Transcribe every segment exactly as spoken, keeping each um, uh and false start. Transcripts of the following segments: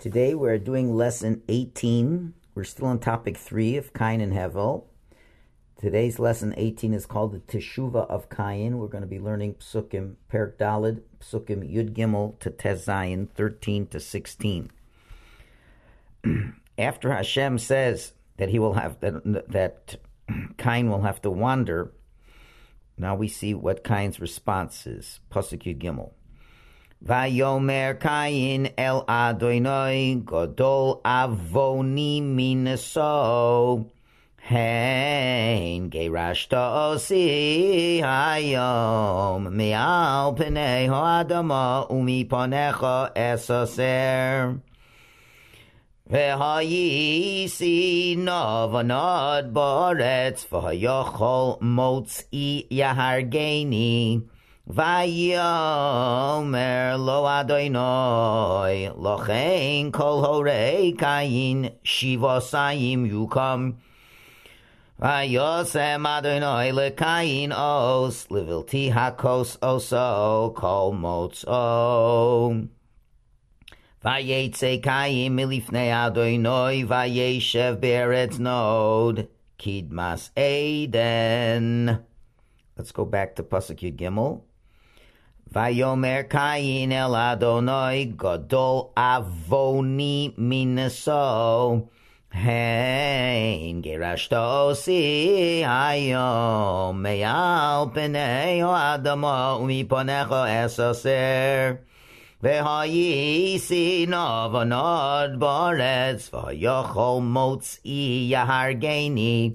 Today we're doing lesson eighteen. We're still on topic three of Cain and Hevel. Today's lesson eighteen is called the Teshuvah of Cain. We're going to be learning Psukim, Perek Daled, Psukim Yud Gimel to Tes Zayin, thirteen to sixteen. After Hashem says that he will have that, that Cain will have to wander, now we see what Cain's response is. Pasuk Yud Gimel. Vayomer Cain el Adonai Gadol Avoni Minaso Hein Gerashta Osi Hayom Me'al Pnei Ha'adama Umi Panecha Esaser V'hayisi Novanad Baretz V'hayachol Motzi Yahargeni Vayomer lo Adonai Lochein kol horei Cain shivosayim yukam Vayosem Adonai leCain os Livilti hakos oso kol motzo Vayetze Cain milifnei Adonai Vayeshev be'eretz nod Kidmas Eden. Let's go back to Pasuk Yud Gimel. Vayomer Cain el Adonai Gadol Avoni Minaso Hein Gerashta Osi Hayom Me'al Pnei Ha'adama Umi Panecha Esaser V'hayisi Novanad Baretz V'hayachol Motzi Yahargeni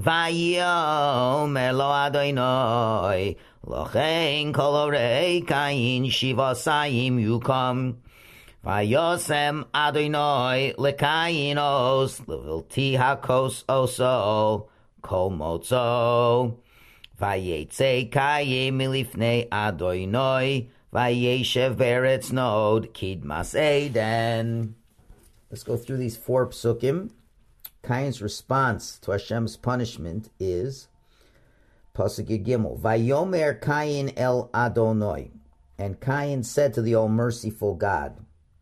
Vayomer lo Adonai Lochein kol horei Cain shivasayim yukam Vayosem Adonai leCain os Levilti hakos oso kol motzo Vayetze Cain milifnei Adonai Vayeshev be'eretz nod Kidmas Eden. Let's go through these four psukim. Cain's response to Hashem's punishment is Pasuk Yud Gimel. Vayomer Cain el Adonai. And Cain said to the all-merciful God,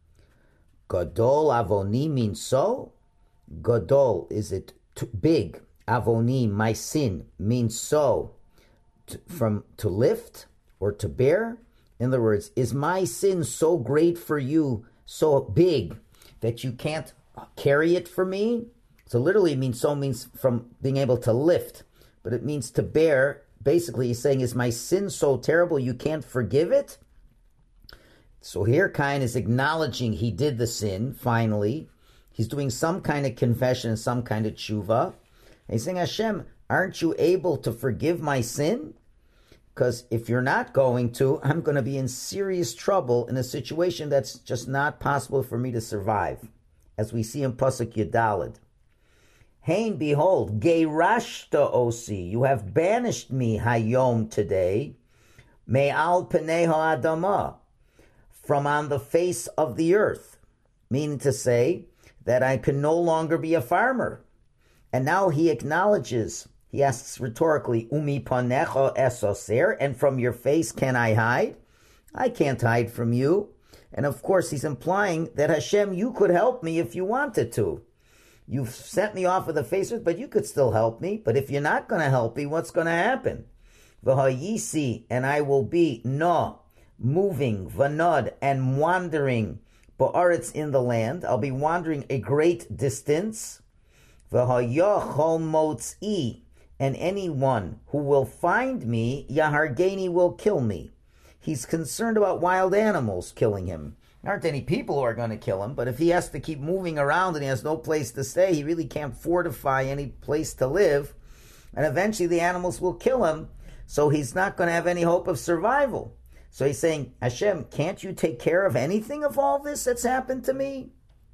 Gadol avoni means so? Gadol, is it t- big? Avoni, my sin, means so, to, from to lift or to bear? In other words, is my sin so great for you, so big, that you can't carry it for me? So literally it means so means from being able to lift, but it means to bear. Basically he's saying, is my sin so terrible you can't forgive it? So here Cain is acknowledging he did the sin, finally. He's doing some kind of confession, some kind of tshuva. And he's saying, Hashem, aren't you able to forgive my sin? Because if you're not going to, I'm going to be in serious trouble in a situation that's just not possible for me to survive. As we see in Pasuk Yud Daled. Hein, behold, gerashta osi, you have banished me, hayom, today, me'al pnei ha'adama, from on the face of the earth, meaning to say that I can no longer be a farmer. And now he acknowledges, he asks rhetorically, umi panecha esoser, and from your face can I hide? I can't hide from you. And of course he's implying that Hashem, you could help me if you wanted to. You've sent me off of the face of it, but you could still help me. But if you're not going to help me, what's going to happen? V'hayisi, and I will be no, moving, v'nod, and wandering, ba'aretz, in the land. I'll be wandering a great distance. V'hayachol motzi, and anyone who will find me, yahargeni, will kill me. He's concerned about wild animals killing him. There aren't any people who are going to kill him, but if he has to keep moving around and he has no place to stay, he really can't fortify any place to live, and eventually the animals will kill him, so he's not going to have any hope of survival. So he's saying, Hashem, can't you take care of anything of all this that's happened to me?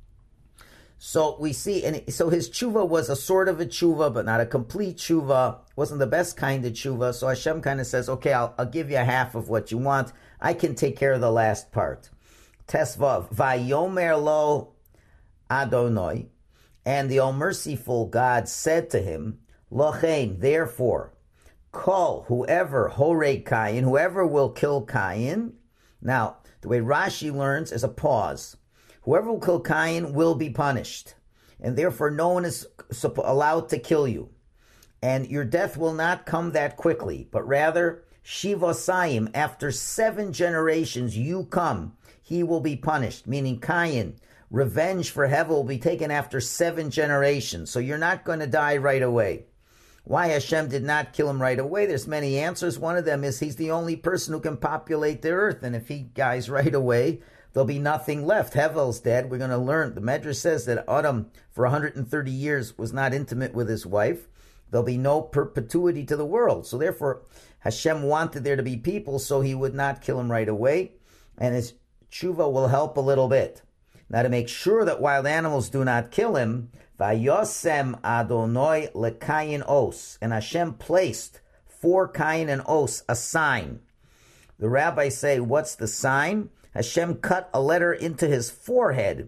So we see, and so his tshuva was a sort of a tshuva, but not a complete tshuva. Wasn't the best kind of tshuva. So Hashem kind of says, okay, I'll, I'll give you half of what you want. I can take care of the last part. Tesvav, Vayomer lo Adonai, and the all-merciful God said to him, Lochein, therefore, Kol, whoever, Horei Cain, whoever will kill Cain. Now, the way Rashi learns is a pause. Whoever will kill Cain will be punished, and therefore no one is allowed to kill you. And your death will not come that quickly, but rather, Shivosayim, after seven generations you come, he will be punished, meaning Cain. Revenge for Hevel will be taken after seven generations, so you're not going to die right away. Why Hashem did not kill him right away? There's many answers. One of them is he's the only person who can populate the earth, and if he dies right away, there'll be nothing left. Hevel's dead. We're going to learn. The Medrash says that Adam, for one hundred thirty years, was not intimate with his wife. There'll be no perpetuity to the world. So therefore, Hashem wanted there to be people, so he would not kill him right away. And his tshuva will help a little bit. Now, to make sure that wild animals do not kill him, Vayosem Adonai leKayin os. And Hashem placed for Cain and Os a sign. The rabbis say, what's the sign? Hashem cut a letter into his forehead.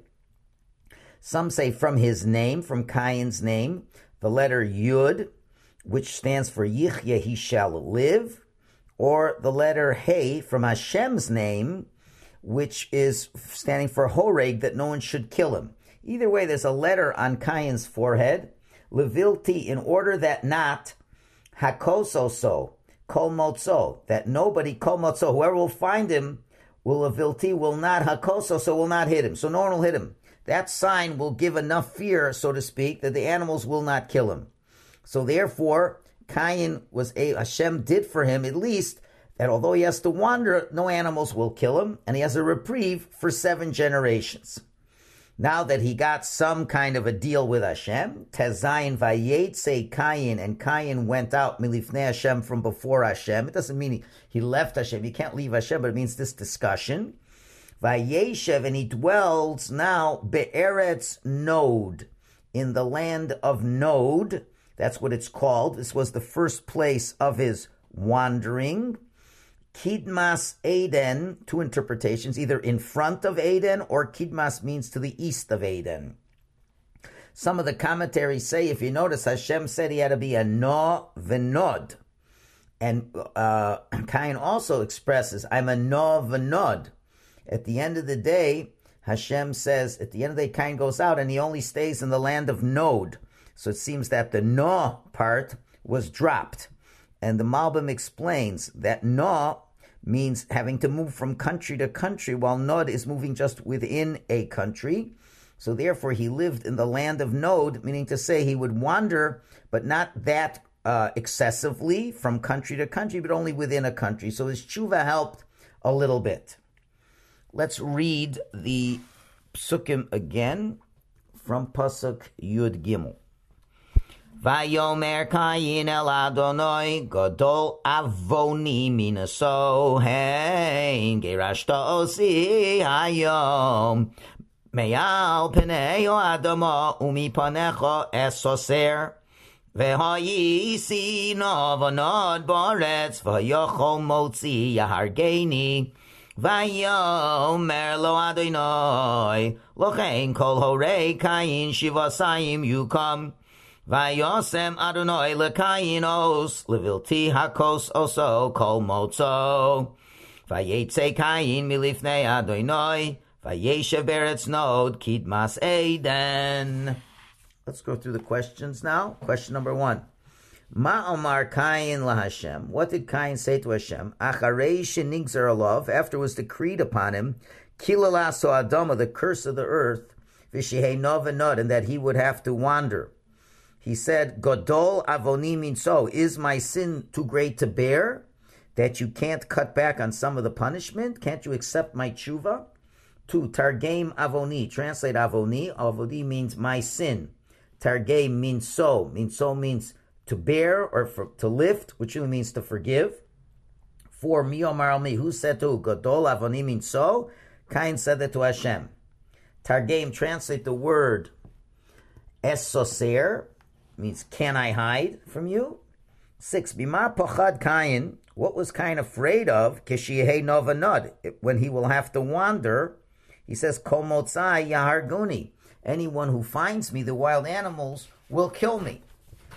Some say from his name, from Cain's name, the letter Yud, which stands for Yichya, he shall live, or the letter Hey from Hashem's name, which is standing for Horeg, that no one should kill him. Either way, there's a letter on Cain's forehead, Levilti, in order that not Hakososo, Kol Motzo, that nobody, Kol Motzo, whoever will find him, will Levilti, will not Hakososo, will not hit him. So no one will hit him. That sign will give enough fear, so to speak, that the animals will not kill him. So therefore, Cain was a, Hashem did for him at least that although he has to wander, no animals will kill him, and he has a reprieve for seven generations. Now that he got some kind of a deal with Hashem, Tezayin Vayetze Cain, and Cain went out milifnei Hashem, from before Hashem. It doesn't mean he, he left Hashem. You can't leave Hashem, but it means this discussion. Vayeshev, and he dwells now be'eretz Nod, in the land of Nod. That's what it's called. This was the first place of his wandering. Kidmas Eden, two interpretations, either in front of Eden, or Kidmas means to the east of Eden. Some of the commentaries say, if you notice, Hashem said he had to be a no v'nod. And uh, Cain also expresses, I'm a no v'nod. At the end of the day, Hashem says, at the end of the day, Cain goes out and he only stays in the land of Nod. So it seems that the no part was dropped. And the Malbim explains that no means having to move from country to country, while Nod is moving just within a country. So therefore he lived in the land of Nod, meaning to say he would wander, but not that uh, excessively from country to country, but only within a country. So his tshuva helped a little bit. Let's read the psukim again from Pasuk Yud Gimel. Vayomer Cain el Adonai Gadol Avoni Minaso Hein Gerashta Osi Hayom Me'al Pnei Adama Umi Panecha Esoser V'hayisi Novanod Baretz V'yachol Motzi Yahargeni Vayomer Lo Adonai Lochein Kol Horei Cain Shivasayim Yukam Vayosem Adonai leKayin os levilti hakos oso kol motzo. Vayetze Cain milifnei Adonai vayeshev beretz Nod kidmas Eden. Let's go through the questions now. Question number one. Ma omar Cain laHashem. What did Cain say to Hashem? Acharei shenigzer alav, after it was decreed upon him, kilalaso adama, the curse of the earth, v'shehei nov v'nod, and that he would have to wander. He said, Godol avoni minso, is my sin too great to bear, that you can't cut back on some of the punishment? Can't you accept my tshuva? Two, targem avoni, translate avoni. Avoni means my sin. Targem means so. Means so means to bear or for, to lift, which really means to forgive. Four, mi omar al mi, who said to Godol avoni means so? Cain said that to Hashem. Targem, translate the word esoser, means can I hide from you? Six, bima pochad Cain, what was Cain afraid of? Kishiyehei novanod, when he will have to wander. He says, kol motzai yaharguni, anyone who finds me, the wild animals, will kill me.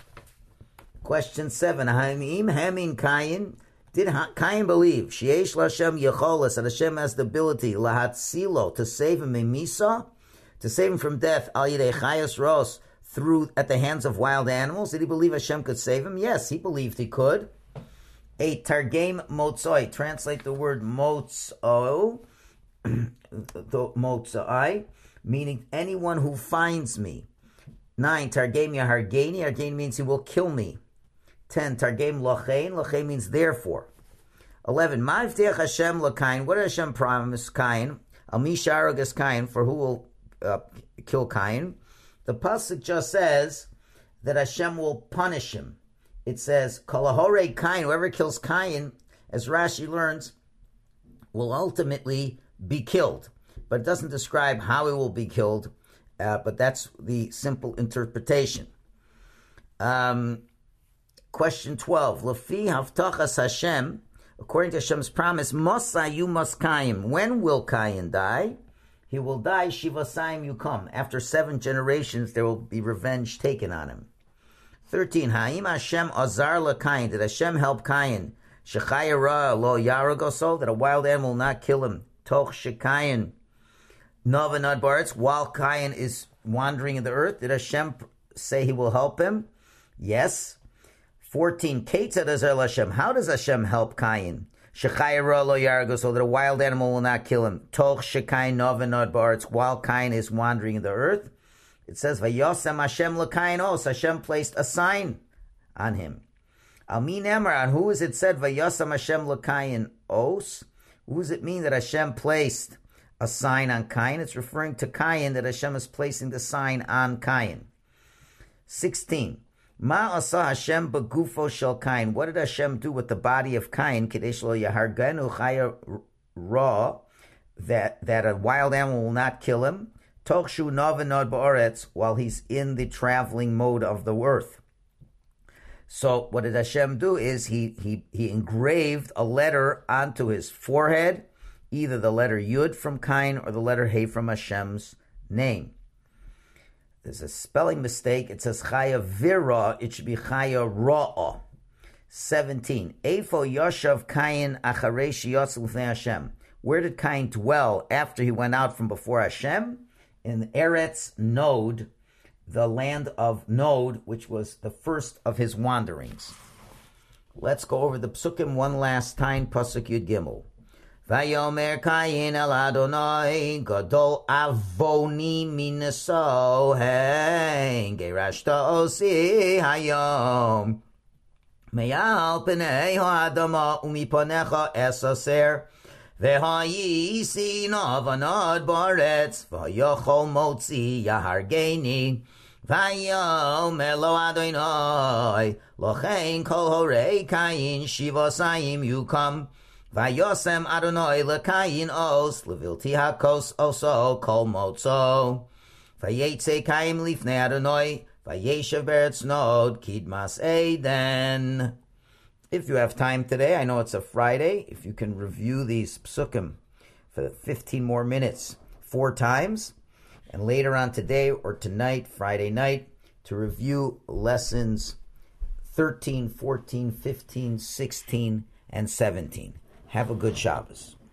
Question seven, Haim Hamin Cain, did Cain believe Sheyesh Lashem Yecholas, that Hashem has the ability Lahatzilo, to save him in Misa? to save him from death, al yidei chayos ros, through at the hands of wild animals. Did he believe Hashem could save him? Yes, he believed he could. A targem motzoi, translate the word motzo, motzoi, meaning anyone who finds me. Nine, targem yahargeni, hargeni means he will kill me. Ten, targem lochein, lochein means therefore. Eleven, ma'avteach Hashem l'kain, what did Hashem promise Kain? Al misharagas Kain, for who will uh, kill Kain? The pasuk just says that Hashem will punish him. It says, Kolahore Kain, whoever kills Kain, as Rashi learns, will ultimately be killed. But it doesn't describe how he will be killed, uh, but that's the simple interpretation. Um, question twelve. Lefi haftachas Hashem, according to Hashem's promise, Mosayu Moskayim. When will Kain die? He will die, Shivasayim Yukom. After seven generations, there will be revenge taken on him. thirteen. Ha'im Hashem azar l'Kain. Did Hashem help Kain? Shechaya ra lo yaragoso. That a wild animal will not kill him. Toch shekayin nova nad baretz. While Kain is wandering in the earth, did Hashem say he will help him? Yes. fourteen. Ketzad azar Hashem. How does Hashem help Kain? Shechaya ra lo yaragoso. That a wild animal will not kill him. Toch shekayin nova nad baretz. While Kain is wandering in the earth. It says, Vayosem Hashem l'kain os. Hashem placed a sign on him. Al min emar, on who is it said, Vayosem Hashem l'kain os? Who does it mean that Hashem placed a sign on Kain? It's referring to Kain, that Hashem is placing the sign on Kain. sixteen. Ma asa Hashem begufo shel Kain. What did Hashem do with the body of Kain? Kadesh lo yahargenu chaya ra, that that a wild animal will not kill him. Tochshu navanod ba'aretz, while he's in the traveling mode of the earth. So what did Hashem do is he he he engraved a letter onto his forehead, either the letter Yud from Kain or the letter He from Hashem's name. There's a spelling mistake. It says Chaya Vira. It should be Chaya Ra'ah. seventeen. Eifo Yoshav Kain Acharei Sheyotz L'fnei Hashem. Where did Kain dwell after he went out from before Hashem? In Eretz Nod, the land of Nod, which was the first of his wanderings. Let's go over the psukim one last time. Pasuk Yud Gimel. Vayomer Kayin el Adonai Gadol Avoni Minaso Hein Gerashta Osi Hayom Meyal Pnei Ha'adama Umiponecha Esaser V'ha'yisi navanad baretz v'ha'yachol motzi yahargeni v'hayomer lo Adonai lochein kol horei Kain shivasayim yukam v'yosem Adonai l'Kain os levilti hakos oso kol motzo v'yetze Kain lifnei Adonai v'yeshev beretz nod kidmas eden. If you have time today, I know it's a Friday, if you can review these psukim for fifteen more minutes, four times, and later on today or tonight, Friday night, to review lessons thirteen, fourteen, fifteen, sixteen, and seventeen. Have a good Shabbos.